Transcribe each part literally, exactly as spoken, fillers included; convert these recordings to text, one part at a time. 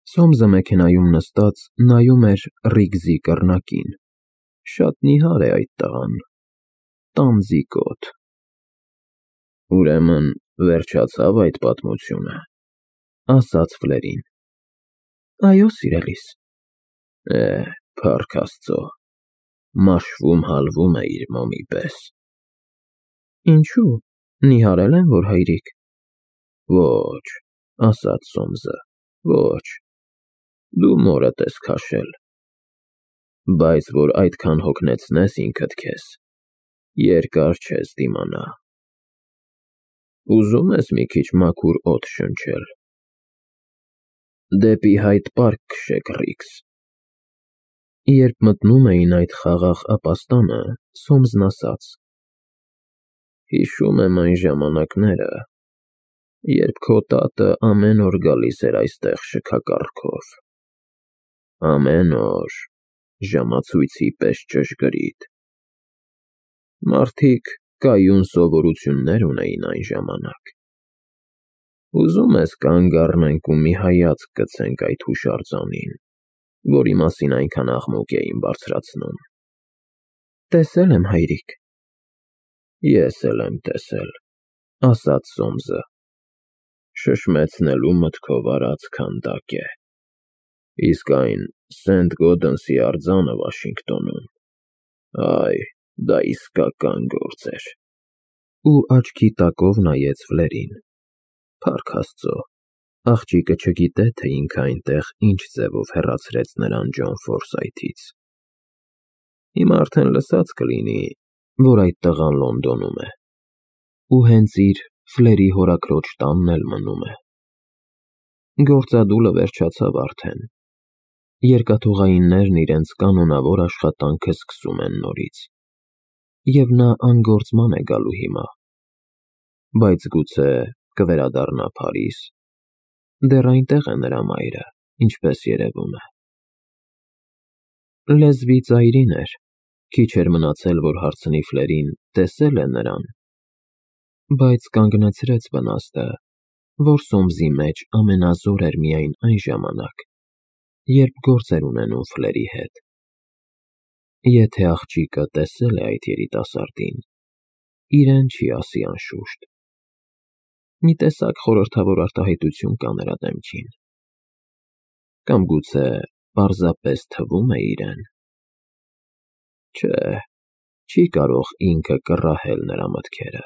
Սոմզը մեքենայում նստած նայում էր Ռիգզի կռնակին, շատ նիհար է այդ տղան, տանձիկոտ։ Ուրեմն վերջացավ այդ պատմությունը, ասաց Ֆլերին։ Այո, սիրելիս։ Է, փառք Աստծո, մաշվում հալվում է իր մոմի պես։ Ինչու, նիհարել են, որ հայրիկ։ Ոչ, ասաց Սոմզը, ոչ, դու մորդ ես քաշել, բայց որ այդքան հոգնեցնես ինքդ քեզ, երկար չես դիմանա։ Ուզում ես մի քիչ մաքուր օդ շնչել։ Դեպի Հայդ պարկ քշեք, Ռիգզ։ Երբ մտնում էին այդ խաղաղ ապաստանը, Սոմզն ասաց. Հիշում եմ այն ժամանակները, երբ քո տատը ամեն օր գալիս էր այստեղ շքակառքով, ամեն օր, ժամացույցի պես ճշգրիտ։ Մարդիկ կայուն սովորություններ ունեին այն ժամանակ։ Ուզում ես կանգ առնենք ու մի հայացք գցենք այդ հուշարձանին, որի մասին այնքան աղմուկ էին բարձրացնում։ Տեսել եմ, հայրիկ։ Ես էլ եմ տեսել, ասաց Սոմզը, շշմեցնելու մտքով արած քանդակ է։ Իսկ այն Սենթ Գոդենսի արձանը Վաշինգտոնում, այ, դա իսկական գործ էր։ Ու աչքի տակով նայեց Ֆլերին։ Փառք Աստծո, աղջիկը չգիտե, թե ինքը այնտեղ ինչ ձևով հեռացրեց նրան Ջոն Ֆորսայթից։ Հիմա արդեն լսած կլինի, որ այդ տղան Լոնդոնում է, ու հենց իր Ֆլերի հորաքրոջ տանն էլ մնում է։ Գործադուլը վերջացավ արդեն։ Երկաթուղայիններն իրենց կանոնավոր աշխատանքը սկսում են նորից, և նա անգործման է գալու հիմա։ Բայց գուցե կվերադառնա Փարիզ։ Դեռ այնտեղ է նրա մայրը, ինչպես երևում է։ Լեզվի ծայրին էր, քիչ էր մնացել, որ հարցնի Ֆլերին, տեսել է նրան, բայց կանգնեցրեց վնաստը, որ Սոմզի մեջ ամենազոր էր միայն այն ժամանակ, երբ գործ էր ունենում Ֆլերի հետ։ Եթե աղջիկը տեսել է այդ երիտասարդին, իրեն չի ասի անշուշտ։ Մի տեսակ խորհրդավոր արտահայտություն կա նրա դեմքին։ Կամ գուցե պարզապես թվում է իրեն։ Չէ, չի կարող ինքը կռահել նրա մտքերը։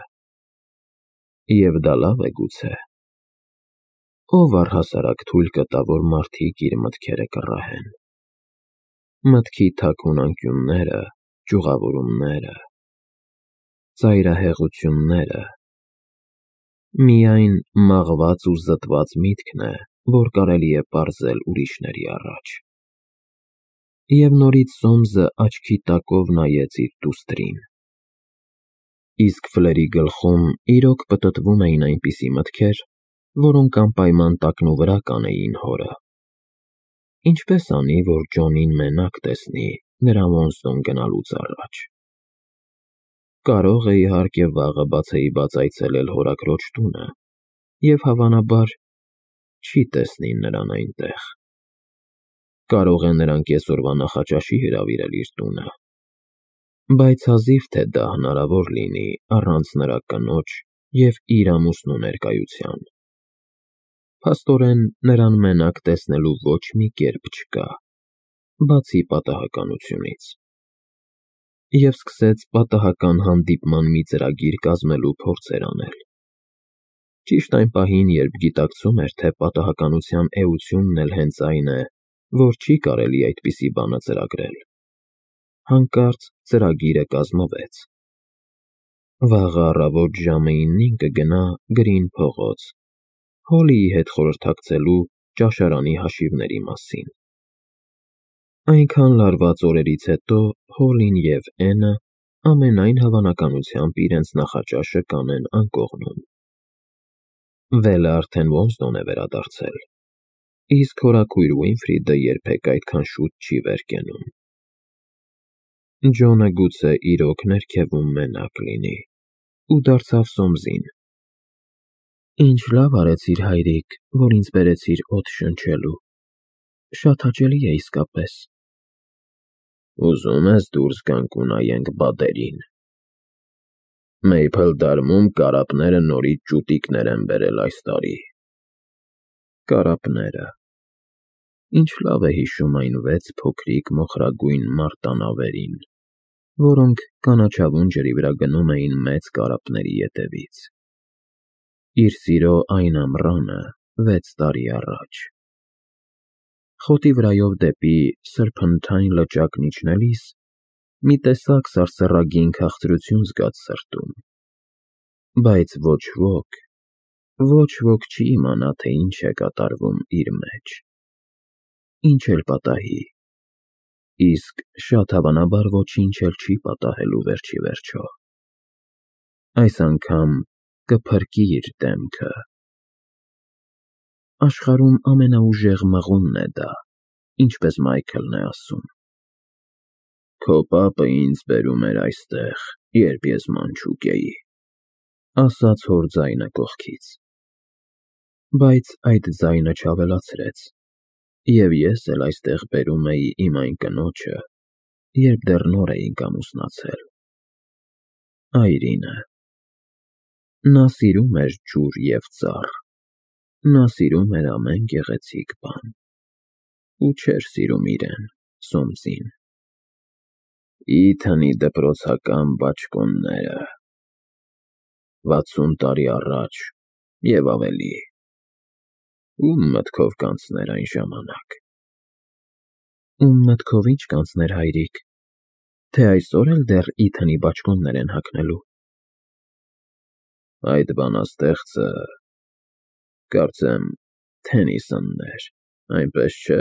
Եվ դա լավ է գուցե։ Ով առհասարակ թույլ կտա, որ մարդիկ իր մտքերը կռահեն։ Մտքի թաքուն անկյունները, ճյուղավորումները, ծայրահեղությունները։ Միայն մաղված ու զտված միտքն է, որ կարելի է պարզել ուրիշների առաջ։ Եվ նորից Սոմզը աչքի տակով նայեց իր դուստրին։ Իսկ Ֆլերի գլխում իրոք պտտվում էին այնպիսի մտքեր, որոնք անպայման տակնուվրա կանեին հորը։ Ինչպես անի, որ Ջոնին մենակ տեսնի նրա Մոնսոն գնալուց առաջ։ Կարող է, իհարկե, վաղը բացեիբաց այցելել հորաքրոջ տունը, և հավանաբար չի տեսնի նրան այնտեղ։ Կարող է նրան կեսօրվա նախաճաշի հրավիրել իր տունը, բայց հազիվ թե դա հնարավոր լինի առանց նրա կնոջ և իր ամուսնու ներկայության։ Փաստորեն, նրան մենակ տեսնելու ոչ մի կերպ չկա, բացի պատահականությունից։ Եվ սկսեց պատահական հանդիպման մի ծրագիր կազմելու փորձեր անել։ Ճիշտ այն պահին, երբ գիտակցում էր, թե պատահականության էությունն էլ հենց այն է, որ չի կարելի այդպիսի բանը ծրագրել, հանկարծ ծրագիրը կազմվեց։ Վաղը առավոտ ժամը իննին կգնա Գրին փողոց, Հոլիի հետ խորհրդակցելու ճաշարանի հաշիվների մասին։ Այնքան լարված օրերից հետո Հոլին և Էնը ամենայն հավանականությամբ իրենց նախաճաշը կանեն անկողնում։ Վելը արդեն Մոնսոն է վերադարձել, իսկ հորաքույր Ուինֆրիդը երբեք այդքան շուտ չի վեր կենում։ Ջոնը գուցե իրոք ներքևում մենակ լինի, ու դարձավ Սոմզին. Ինչ լավ արեցիր, հայրիկ, որ ինձ բերեցիր օդ շնչելու։ Շատ հաճելի է իսկապես։ Ուզում ես դուրս գանք ու նայենք բադերին։ Մեյփլ Դարմում կարապները նորից ճուտիկներ են բերել այս տարի։ Կարապները… Ինչ լավ է հիշում այն վեց փոքրիկ մոխրագույն մարտանավերին, որոնք կանաչավուն ջրի վրա գնում էին մեծ կարապների ետևից։ Իր սիրո այն ամռանը վեց տարի առաջ։ Խոտի վրայով դեպի սրբնթայն լճակն իջնելիս մի տեսակ սարսռագին քաղցրություն զգաց սրտում, բայց ոչ ոք, ոչ ոք չի իմանա, թե ինչ է կատարվում իր մեջ, ինչ էլ պատահի, իսկ շատ հավանաբար ոչինչ էլ չի պատահելու վերջիվերջո։ Այս անգամ կփրկի իր դեմքը։ Աշխարհում ամենաուժեղ մղոնն է դա, ինչպես Մայքլն է ասում։ Քո պապը ինձ բերում էր այստեղ, երբ ես մանչուկ էի, ասաց հոր ձայնը կողքից։ Բայց այդ ձայնը չավելացրեց, և ես էլ այստեղ բերում էի իմ այն կնոջը, երբ դեռ նոր էինք ամուսնացել։ Այրինը։ Նա սիրում էր ջուր և ծառ, նա սիրում էր ամեն գեղեցիկ բան, ու չէր սիրում իրեն՝ Սոմսին։ Իթանի դպրոցական բաճկոնները… վաթսուն տարի առաջ և ավելի… Ում մտքով կանցներ այն ժամանակ։ Ում մտքով ինչ կանցներ, հայրիկ, թե այսօր էլ դեռ Իթանի բաճկոններ են հագնելու։ Այդ բանաստեղծը, կարծեմ, Թեննիսոնն էր, այնպես չէ՞։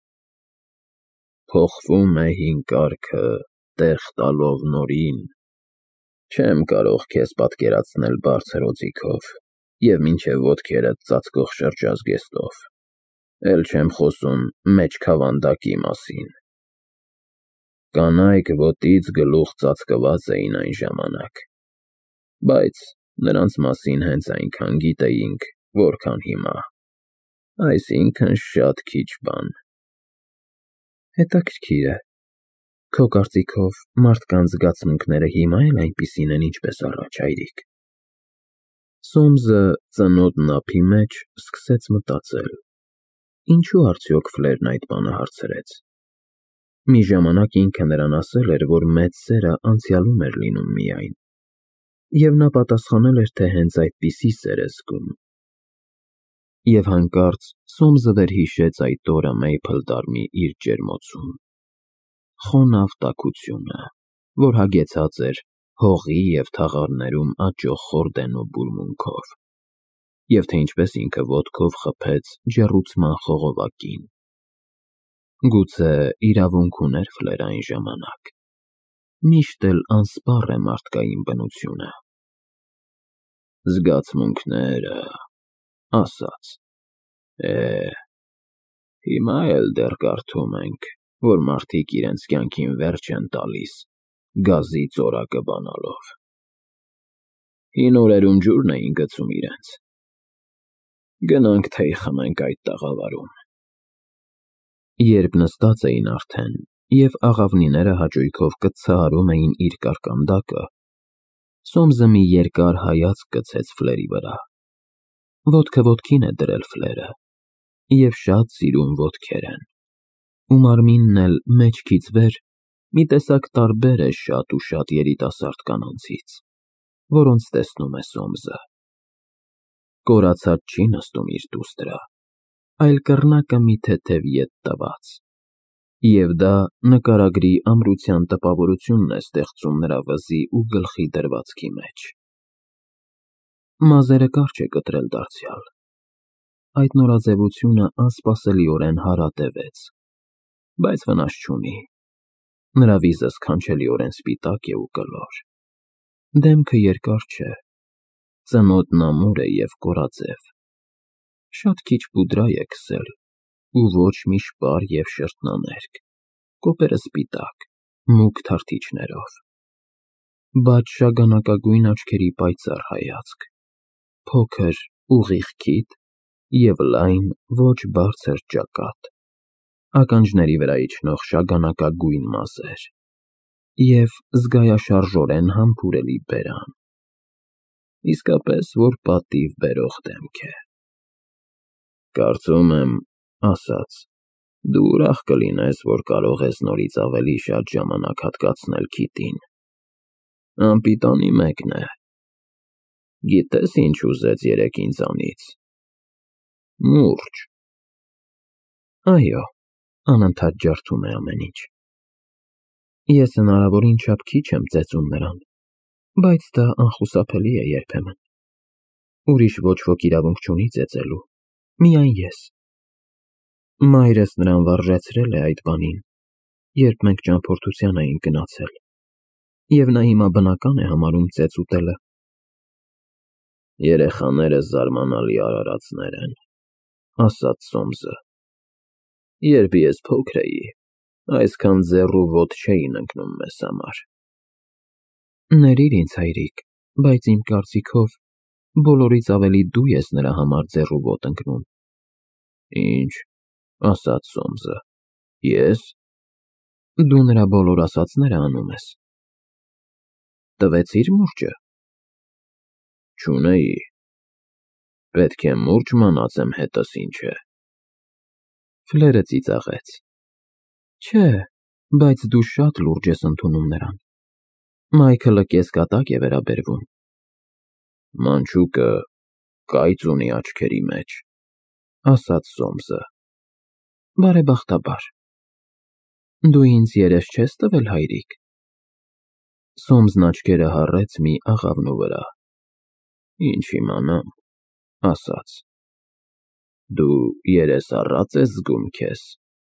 Փոխվում է հին կարգը, տեղ տալով նորին… Չեմ կարող քեզ պատկերացնել բարձր օձիքով և մինչև ոտքերդ ծածկող շրջազգեստով, էլ չեմ խոսում մեջքավանդակի մասին։ Կանայք ոտից գլուխ ծածկված էին այն ժամանակ, բայց նրանց մասին հենց այնքան գիտեինք, որքան հիմա, այսինքն շատ քիչ բան։ Հետաքրքիր է, քո կարծիքով մարդկանց զգացմունքները հիմա էլ այնպիսին են, ինչպես առաջ, հայրիկ։ Սոմսը ծնոտն ափի մեջ սկսեց մտածել. ինչու արդյոք Ֆլերն այդ բանը հարցրեց։ Մի ժամանակ ինքը նրան ասել էր, որ մեծ սերը անցյալում էր լինում միայն, և նա պատասխանել էր, թե հենց այդպիսի սեր է զգում։ Եվ հանկարծ Սոմսը վերհիշեց այդ օրը Մեյփլ Դարմի իր ջերմոցում, խոնավ տաքությունը, որ հագեցած էր հողի և թաղարներում աճող խորդենու բուրմունքով, և թե ինչպես ինքը ոտքով խփեց ջեռուցման խողովակին։ Գուցե իրավունք ուներ Ֆլերը այն ժամանակ, միշտ էլ անսպառ է մարդկային բնությունը։ Զգացմունքները… ասաց. Է, հիմա էլ դեռ կարդում ենք, որ մարդիկ իրենց կյանքին վերջ են տալիս գազի ծորակը բանալով։ Հին օրերում ջուրն էին գցում իրենց։ Գնանք թեյ խմենք այդ տաղավարում։ Երբ նստած էին արդեն, և աղավնիները հաճույքով կծհարում էին իր կարկանդակը, Սոմսը մի երկար հայացք գցեց Ֆլերի վրա։ Ոտքը ոտքին է դրել Ֆլերը, և շատ սիրուն ոտքեր են, ու մարմինն էլ մեջքից վեր մի տեսակ տարբեր է շատ ու շատ երիտասարդ կանանցից, որոնց տեսնում է Սոմսը։ Կորացած չի նստում իր դուստրը, այլ կռնակը մի թեթև ետ տված, և դա նկարագրի ամրության տպավորությունն է ստեղծում նրա վզի ու գլխի դրվածքի մեջ։ Մազերը կարճ է կտրել դարձյալ։ Այդ նորաձևությունը անսպասելիորեն հարատևեց, բայց վնաս չունի։ Նրա վիզը սքանչելիորեն սպիտակ է ու կլոր։ Դեմքը երկար չէ, ծնոտն ամուր է և կորաձև։ Շատ քիչ պուդրա է քսել ու ոչ մի շպար և շրթնաներկ, կոպերը սպիտակ, մուգ թարթիչներով։ Բաց շագանակագույն աչքերի պայծառ հայացք, փոքր, ուղիղ քիթ և լայն, ոչ բարձր ճակատ, ականջների վրա իջնող շագանակագույն մազեր և զգայաշարժորեն համբուրելի բերան, իսկապես որ պատիվ բերող դեմք է։ Կարծում եմ, ասաց, դու ուրախ կլինես, որ կարող ես նորից ավելի շատ ժամանակ հատկացնել քիտին։ Անպիտանի մեկն է։ Գիտես ինչ ուզեց երեկ ինձանից։ Մուրճ։ Այո, անընդհատ ջարդում է ամեն ինչ։ Ես հնարավորին չափ քիչ եմ ծեծում նրան, բայց դա անխուսափելի է երբեմն։ Ուրիշ ոչ ոք իրավունք չունի ծեծելու, միայն ես։ Մայրս նրան վարժեցրել է այդ բանին, երբ մենք ճամփորդության էինք գնացել, և նա հիմա բնական է համարում ծեծ ուտելը։ Երեխաները զարմանալի արարածներ են, ասաց Սոմսը։ Երբ ես փոքր էի, այսքան ձեռ ու ոտ չէին ընկնում մեզ համար։ Ներիր ինձ, հայրիկ, բայց իմ կարծիքով բոլորից ավելի դու ես նրա համար ձեռ ու ոտ ընկնում։ Ինչ, ասաց Սոմսը, ես։ Դու նրա բոլոր ասածները անում ես։ Տվեցի՞ր մուրճը։ Չունեի։ Պետք է մուրճ մանածեմ հետս ինչ է։ Ֆլերը ծիծաղեց։ Չէ, բայց դու շատ լուրջ ես ընդունում նրան։ Մայքլը կեսկատակ է վերաբերվում։ Մանչուկը կայծ ունի աչքերի մեջ, ասաց Սոմսը։ Բարեբախտաբար։ Դու ինձ երես չես տվել, հայրիկ։ Սոմսն աչքերը հառեց մի աղավնու վրա։ Ինչ իմանամ, ասաց։ Դու երես առած ես զգում քեզ։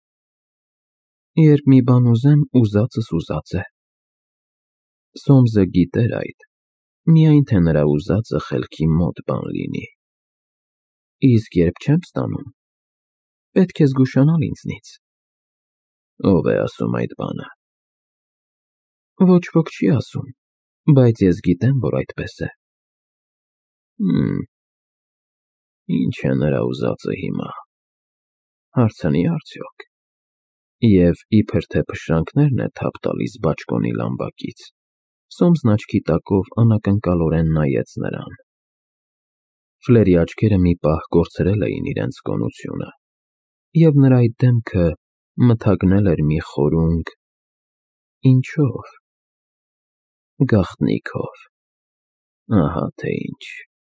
Երբ մի բան ուզեմ, ուզածս ուզած է։ Սոմսը գիտեր այդ, միայն թե նրա ուզածը խելքի մոտ բան լինի։ Իսկ երբ չեմ ստանում, պետք է զգուշանալ ինձնից։ Ո՞վ է ասում այդ բանը։ Ոչ ոք չի ասում, բայց ես գիտեմ, որ այդպես է։ Հմ, ինչ է նրա ուզածը հիմա, հարցնի՞ արդյոք։ Եվ իբր թե փշրանքներն է թափ տալիս բաճկոնի լամբակից, Սոմսն աչքի տակով անակնկալորեն նայեց նրան։ Ֆլերի աչքերը մի պահ կորցրել էին իրենց կոնությունը, և նրա այդ դեմքը մթագնել էր մի խորունկ… Ինչո՞վ։ Գաղտնիքով։ Ահա թե ինչ։